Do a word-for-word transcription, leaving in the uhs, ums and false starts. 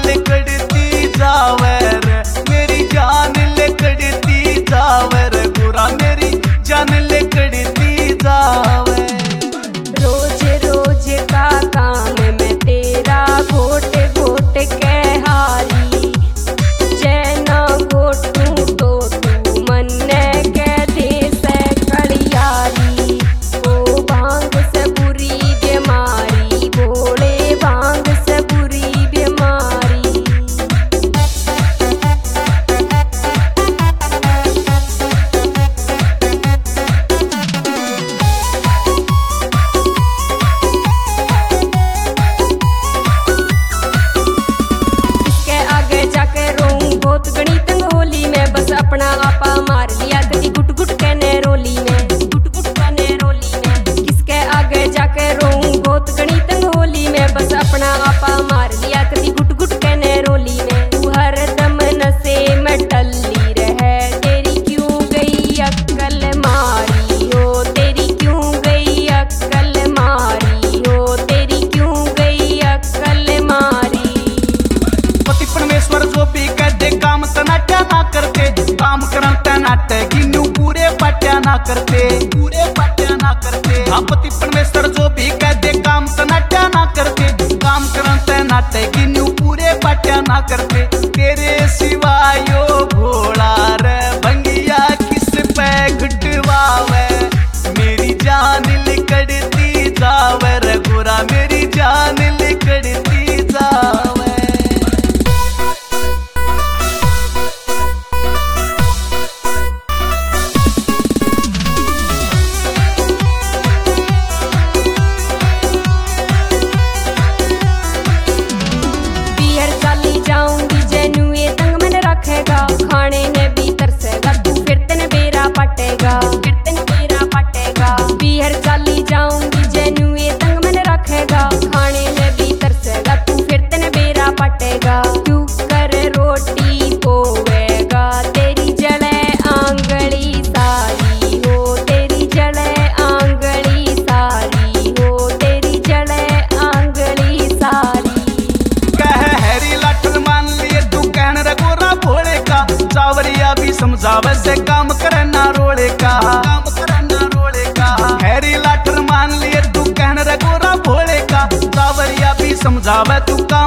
लिकड़ती जावे रे, मेरी जान लिकड़ती जावे रे, गोरा मेरी जान लिकड़ती जावे। रोज रोज का काम मैं तेरा घोट घोट के हारी, जैना घोटू तो तू मन के दे से कड़ियारी। ओ भांग से बुरी बीमारी, भोले भांग से बुरी बीमारी। बहुत गणित होली में बस अपना आपा मार लिया, कभी गुट गुट कहने रोली में, गुट गुट कहने रोली में। किसके आगे जाके रोऊं बहुत गणित होली में, बस अपना आपा मार लिया, कभी गुट गुट कहने रोली में। तू हर दम नशे में टल्ली रहे, तेरी क्यों गई अक्ल मारी हो, तेरी क्यों गई अक्ल मारी हो, तेरी क्यों गई अक्ल मारी। पति परमेश्वर जो भी कहते काम तनाट्या ना करते, काम करन तनाटे गिन्नू पूरे पाट्या ना करते, पूरे पाट्या ना करते। हाँ पति परमेश्वर जो भी कहते काम तनाट्या ना करते, काम करन तनाटे गिन्नू पूरे पाट्या ना करते। तेरे सिवाय यो भोला रे भंगिया किस पे घुटवावे, मेरी जान लिकड़ती जावे रे, गोरा मेरी जान लिकड़ती जावे। जाऊंगी जैनू ये तंग मन रखेगा, खाने ने भी तरसेगा, तू फिर तेने बेरा पटेगा, फिर तेने बेरा पटेगा। बिहर चाली जाऊंगी जैनू ये तंग मन रखेगा, खाने ने भी तरसेगा, तू फिर तेने बेरा पटेगा। क्यों कर रोटी पोवेगा, तेरी जड़े आंगली सारी हो, तेरी जड़े आंगली सारी हो, तेरी जड़े आंगली सारी। चावरिया भी समझावे से काम करे ना रोले का, काम करे ना रोले का। हैरी लाठर मान लिए तू कहने रे गोरा भोले का, चावरिया भी समझावे तू